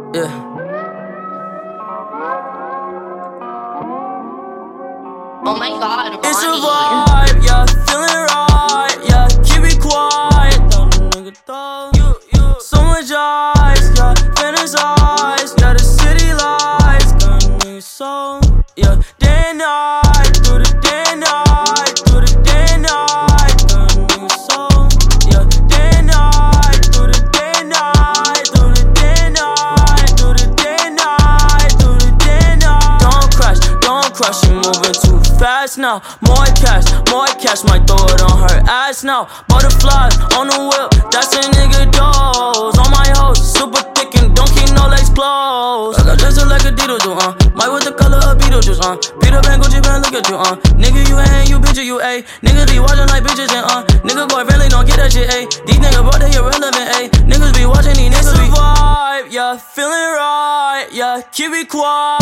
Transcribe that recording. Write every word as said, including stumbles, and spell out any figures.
Yeah. Oh my god, Ronnie. It's a vibe, yeah, feeling right, yeah, keep it quiet, dumb nigga though. You, you. So much ice, yeah, fantasize, yeah, the city lights, got me so, yeah, day and night, through the day and night, through the day and night, got me so, yeah, day and night, through the day and night, through the day and night, through the day and night, through the day and night. Don't crash, don't crash, you moving too fast now. More cash, more cash, might throw it on her ass now. Butterflies on the whip, that's a nigga dose. On my hoes, super thick and don't keep no legs closed. I got dressed like a Dito do, uh. Might with the color of Beetlejuice, uh. Peter Pan, Gucci Pan, look at you, uh. Nigga, you ain't, you bitch, you A. Niggas be watching like bitches and, uh. Nigga boy really don't get that shit, A. These niggas brought they irrelevant, A. Niggas be watching, these niggas be vibe, yeah, feeling right, yeah, keep it quiet.